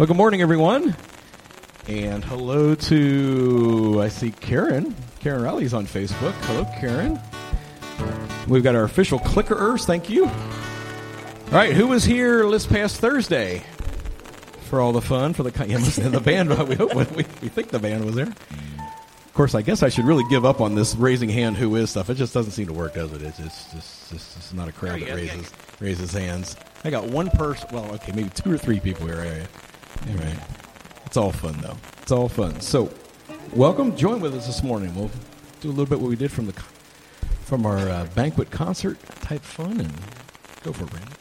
Well, good morning, everyone. And hello to, I see Karen. Karen Riley's on Facebook. Hello, Karen. We've got our official clickerers. Thank you. All right, who was here this past Thursday for all the fun, for the band? We think the band was there. Of course, I guess I should really give up on this raising hand who is stuff. It just doesn't seem to work, does it? It's not a crowd that raises hands. I got one person. Well, okay, maybe 2 or 3 people here. Anyway, it's all fun, though. It's all fun. So, welcome. Join with us this morning. We'll do a little bit what we did from our banquet concert type fun, and go for it, Brandon.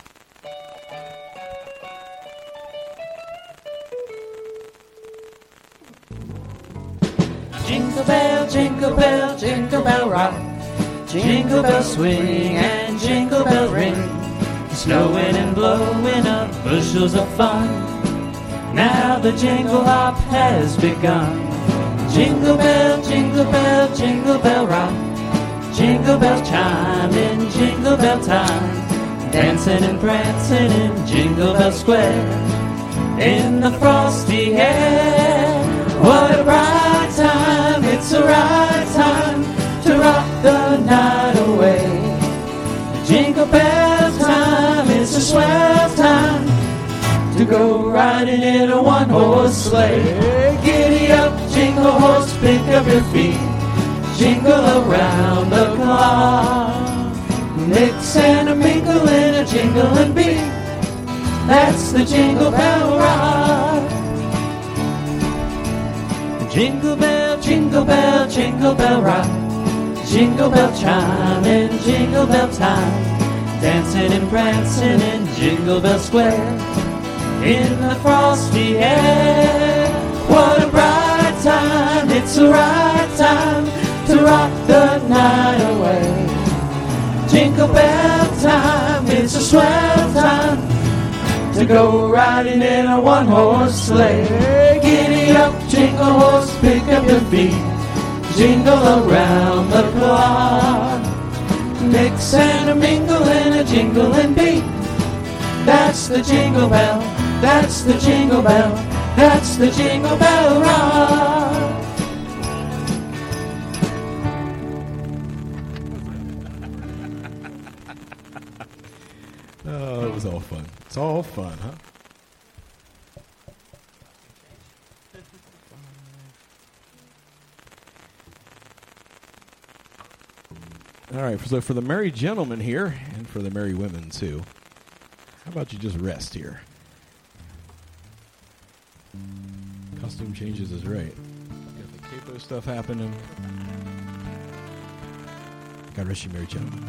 Jingle bell rock. Jingle bell swing and jingle bell ring. Snowing and blowing up bushels of fun. Now the jingle hop has begun. Jingle bell, jingle bell, jingle bell rock. Jingle bells chime in jingle bell time. Dancing and prancing in Jingle Bell Square. In the frosty air. What a bright time, it's the right time to rock the night away. Jingle bell time, it's a swell time to go riding in a one-horse sleigh. Giddy up, jingle horse, pick up your feet. Jingle around the clock. Mix and a mingle in a jingling beat. That's the Jingle Bell Rock. Jingle bell, jingle bell, jingle bell rock. Jingle bell chime in jingle bell time. Dancing and prancing in Jingle Bell Square. In the frosty air. What a bright time, it's the right time to rock the night away. Jingle bell time, it's a swell time to go riding in a one-horse sleigh. Giddy up, jingle horse, pick up your feet. Jingle around the clock. Mix and a mingle in a jingling beat. That's the Jingle Bell, that's the Jingle Bell, that's the Jingle Bell Rock. Oh, it was all fun. It's all fun, huh? All right, so for the merry gentlemen here, and for the merry women too, how about you just rest here? Costume changes is right. Got the capo stuff happening. God rest you, merry gentlemen.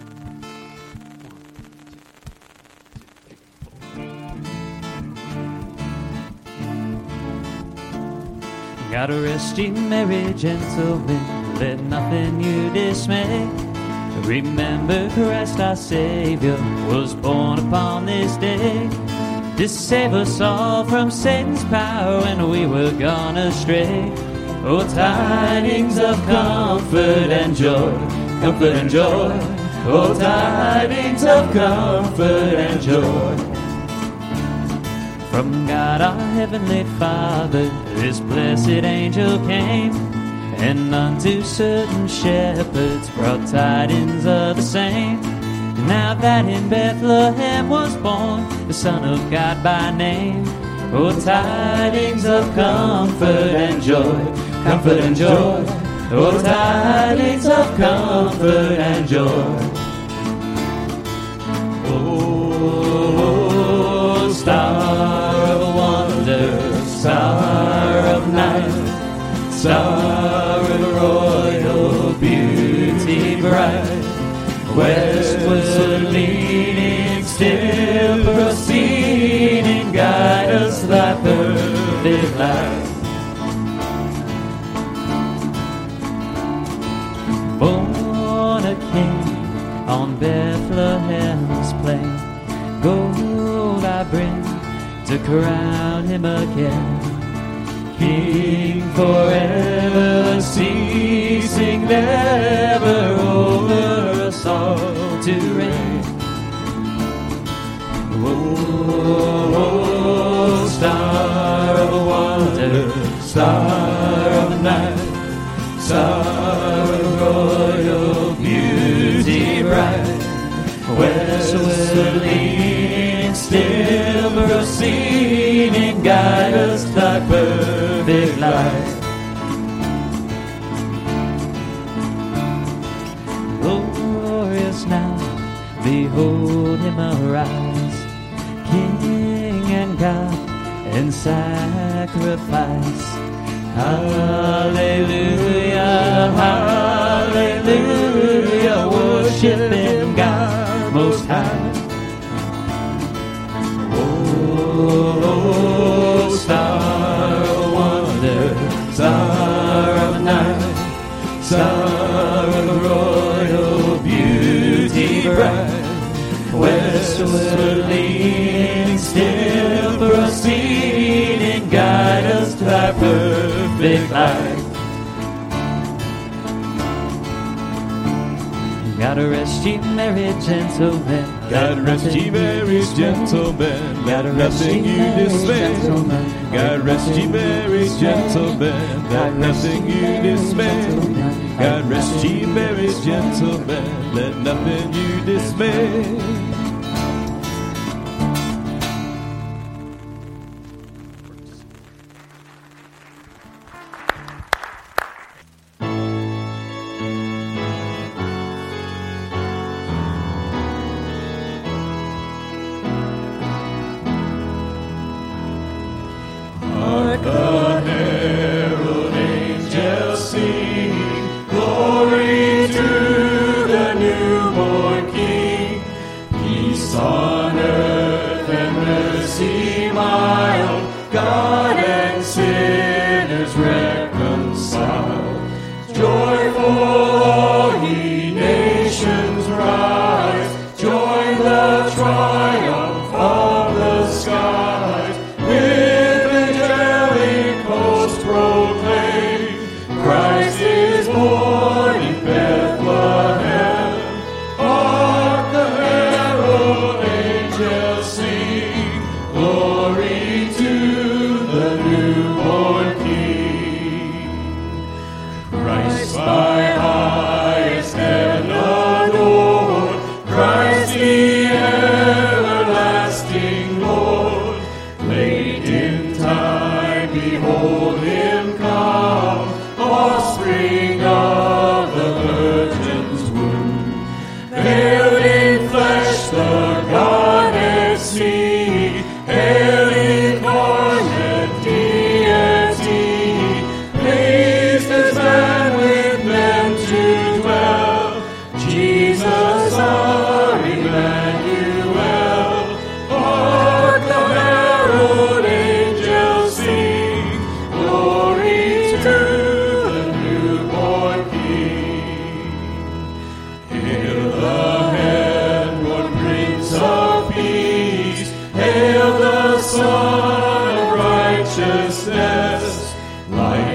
Gotta rest ye merry gentlemen, let nothing you dismay. Remember Christ our Savior was born upon this day to save us all from Satan's power when we were gone astray. Oh, tidings of comfort and joy, comfort and joy. Oh, tidings of comfort and joy. From God our Heavenly Father, His blessed angel came, and unto certain shepherds brought tidings of the same. Now that in Bethlehem was born the Son of God by name. Oh, tidings of comfort and joy, comfort and joy. Oh, tidings of comfort and joy. Oh, star of wonder, star of night, star of royal beauty bright, westward leaning, still proceeding, guide us thy perfect light. Born a king on Bethlehem's plain, gold I bring to crown him again. King forever, ceasing never over us all to reign. Oh, star Star of royal beauty bright, westwardly still proceeding, guide us thy perfect light. Glorious now, behold him arise, King and God in sacrifice. Hallelujah, hallelujah, worship him, God most high. Oh, star of wonder, star of night, star of royal beauty bright, westward leading, still proceeding, guide us to thy perfect light. God rest ye merry gentlemen, God rest ye merry gentlemen, let nothing you dismay. God rest ye merry gentlemen, let nothing you dismay. God rest ye merry gentlemen, let nothing you dismay. Light